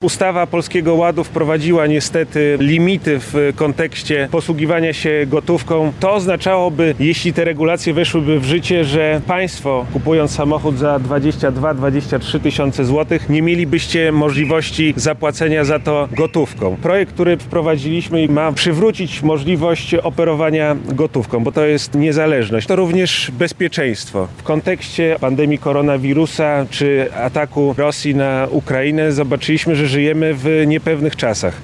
Ustawa Polskiego Ładu wprowadziła niestety limity w kontekście posługiwania się gotówką. To oznaczałoby, jeśli te regulacje weszłyby w życie, że państwo, kupując samochód za 22-23 tysiące złotych, nie mielibyście możliwości zapłacenia za to gotówką. Projekt, który wprowadziliśmy, ma przywrócić możliwość operowania gotówką, bo to jest niezależność. To również bezpieczeństwo. W kontekście pandemii koronawirusa czy ataku Rosji na Ukrainę zobaczyliśmy, że żyjemy w niepewnych czasach.